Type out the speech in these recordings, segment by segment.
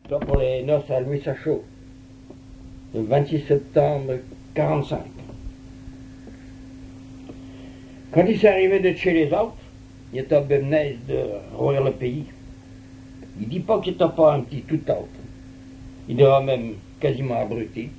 Toi pour les noces à Louis Sachot, le 26 septembre 1945. Quand il s'est arrivé de chez les autres, il était benez de royer le pays. Il dit pas qu'il n'était pas un petit tout autre. Il était même quasiment abruti.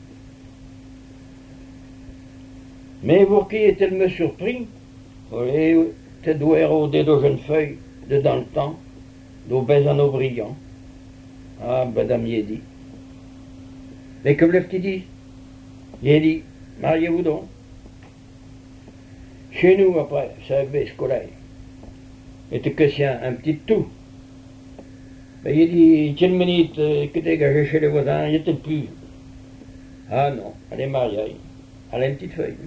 Mais pour qui était me surpris, il était doué rôder de jeunes feuilles, de dans le temps, d'obèses en eau brillant. Ah, madame, il a dit. Mais que voulait-il dire? Il a dit, mariez-vous donc. Chez nous, après, ça avait scolaire. Il était question un petit tout. Mais il a dit, tiens une minute, que t'es gagé chez les voisins, il était plus. Ah non, elle est mariée. Elle a une petite feuille.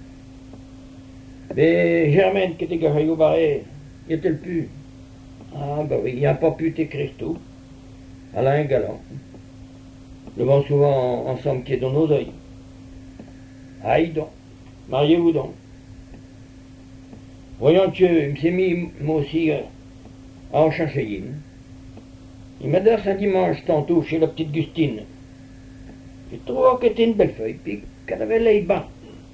Mais Germaine, qui était gagée au barré, il était plus. Ah ben oui, il n'a pas pu t'écrire tout. Elle a un galant. Le vent souvent ensemble qui est dans nos oeils. Aïe donc, mariez-vous donc. Voyons que il s'est mis, moi aussi, à en chercher une. Il m'a donné un dimanche tantôt chez la petite Gustine. J'ai trouvé qu'elle était une belle feuille, puis qu'elle avait l'œil bas.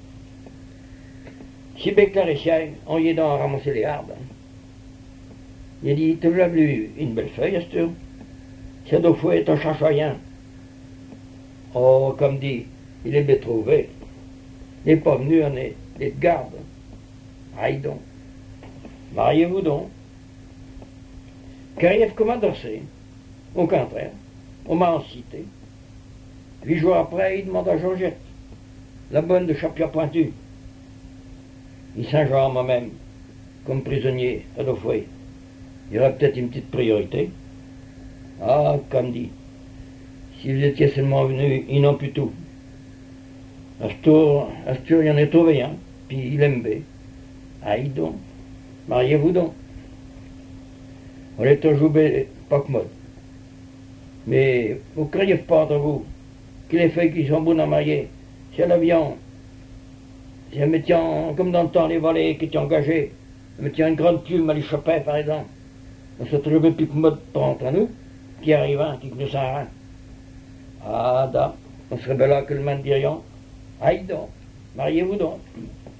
Si bien que la réciaille, on y est dans à ramasser les arbres. Il a dit, tu as vu une belle feuille, à cette heure? C'est deux fois, t'en cherches rien. Oh, comme dit, il est bien trouvé. Il n'est pas venu, on est de garde. Aïe donc. Mariez-vous donc. Carrière comme adressé. Au contraire, on m'a incité. 8 jours après, il demande à Georgette, la bonne de Chapia Pointu. Il Saint-Jean moi-même, comme prisonnier à deux fois. Il y aurait peut-être une petite priorité. Ah, comme dit, si vous étiez seulement venu, ils n'ont plus tout. À ce tour, il y en a trouvé un, puis il aime bien. Aïe donc, mariez-vous donc. On est toujours pas commode. Mais vous ne croyez pas entre vous que les feuilles qui sont bonnes à marier, c'est l'avion. Si elle me tient, comme dans le temps, les valets qui étaient engagés, elle me tient une grande plume à l'échappée, par exemple. On se trouvait plus commode pour entre nous, qui arrive un, qui nous sert un. Ah, da, on serait bien là que le man dirions. Aïe donc, mariez-vous donc.